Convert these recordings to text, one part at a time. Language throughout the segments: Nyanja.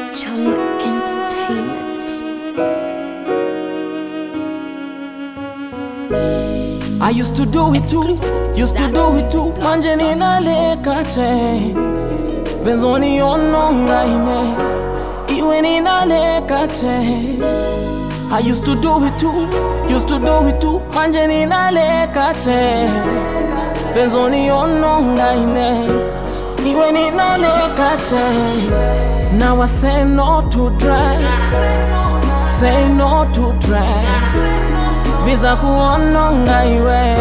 Chama Entertainment. I used to do it too, manje ninaleka che Venzoni ononga ine Iwe ninaleka che I used to do it too, manje ninaleka che Venzoni ononga ine Iwe ninaleka che Now I say no to drugs, say no to drugs Visa kuononga iwe,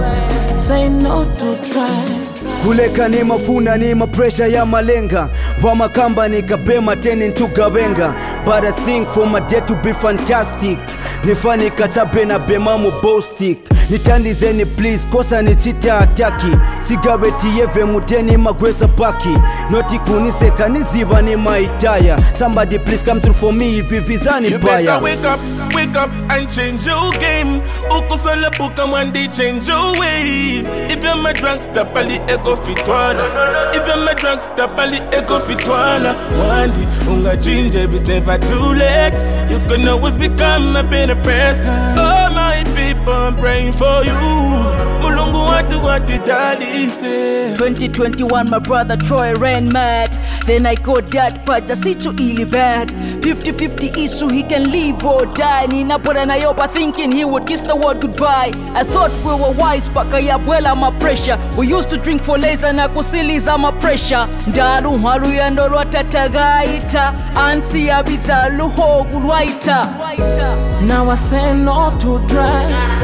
say no to drugs. Kuleka ni mafuna ni mapressure ya malenga Wamakamba ni kabema teni ntugawenga But I think for my day to be fantastic Nifani katabe na bema mu bostik Nitandizeni please kosa ni chita ataki Cigarette yeve muteni magweza paki Noti kuniseka niziba ni maitaya Somebody please come through for me vivizani baya. You better wake up and change your game. Ukusala puka mwandi change your ways. If you're my drunk stop ali ego fitwala. If you're my drunk stop ali ego fitwala. Wandi unga change it's never too late. You can always become a better person. Oh my people, I'm praying for you. Mulungu watu watidali say 2021 my brother Troy ran mad. Then I got that but just see too really bad. 50-50 issue, he can live or die. Ninapora na yoba thinking he would kiss the world goodbye. I thought we were wise paka ya bwela my pressure. We used to drink for laser na kusiliza my pressure. Ndalu halu ya ndolwa tatagaita. Ansi ya bita luho gulwaita. Now I say no to drugs,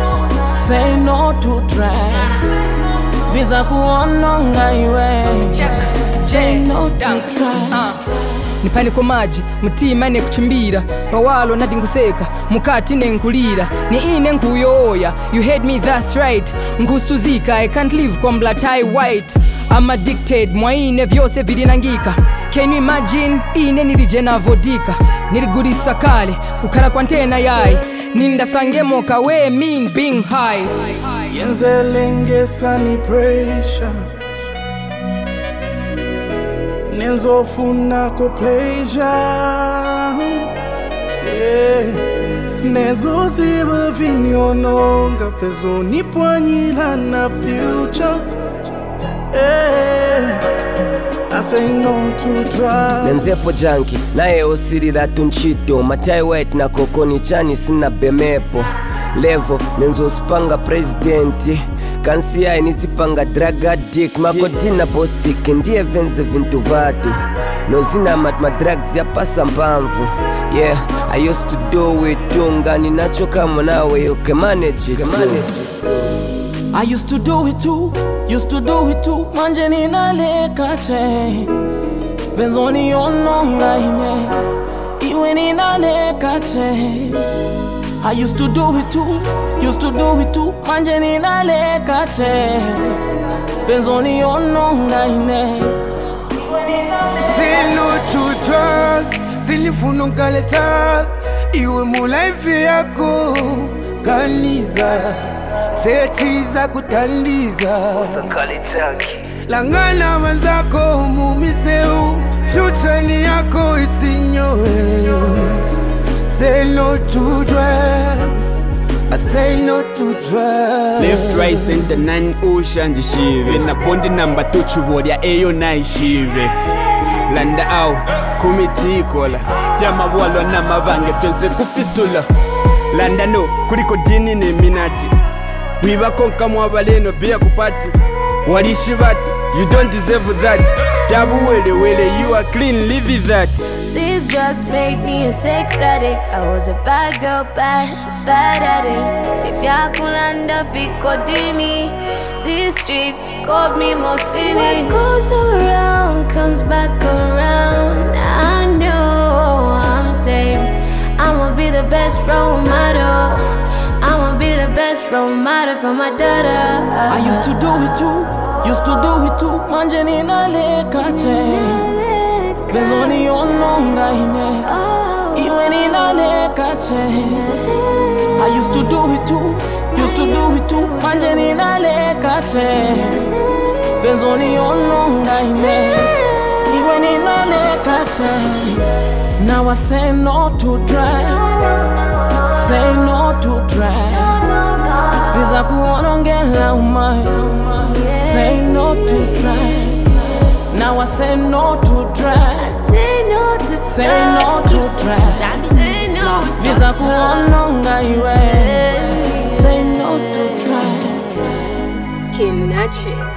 say no to drugs Visa kuononga iwe, say no to drugs. Nipani kwa maji, mutima ne kuchimbira Bawalo nadi nguseka, mukati ne nkulira Ni ine nkuyoya, you hate me that's right Ngusuzika, I can't live kwa mlatai white I'm addicted, mwaine vyose vilinangika Can you imagine, ine nilijena vodika Niligurisa kale, kukala kwa ntena yai Ninda sangemo kawe mean being high Yenzelenge sani pressure Nenzofuna ko pleasure Sinezo ziba vinyononga Fezo nipwanyila na future I say no to drugs. Nenzepo junkie, nae osirira tunchito Matai white na kokoni chani sina bemepo Levo, nenzo spanga presidenti Kansia inizipanga drug addict Makodina postik, ndiye venze vintu vatu Nozina ma drugs ya pasa mpamvu Yeah, I used to do it tunga Ninachoka mwanawe, you can manage it I used to do it too, manje ninaleka che Venzoni ononga ine, iwe ninaleka che I used to do it too, manje ninaleka che Venzoni ononga ine Say no to drugs, silifuna ngale thug Iwe mu life yako, kaniza Sechiza kutandiza Langana wenzako mumiseu Future ni yako isinyoe Say no to drugs I say no to drugs Left, right, center, nine ocean jishive Na bondi namba tochu ya eyo na ishive Landa au kumitikola Vyama walo na mabange fense kufisula Landa no kuliko dini ni minati Wiba konka mwabaleno biya kupati Walishi bati, you don't deserve that Jabu wele, you are clean, live with that These drugs made me a sex addict. I was a bad girl, bad at it. If ya kulanda fiko dini, these streets called me Mosini. What goes around comes back around. I know I'm safe. I'ma be the best role model. I'ma be the best role model for my daughter. I used to do it too, manje ninaleka che Venzoni ononga ine, iwe ninaleka che I used to do it too, manje ninaleka che Venzoni ononga ine iwe ninalekache. Now I say no to drugs, say no to drugs. Biza kuonongela umayo, say no to drugs. Now I say no to drugs, Say no to drugs. say no to drugs. Say no to Biza kuononga iwe, say no to drugs. Kinachi.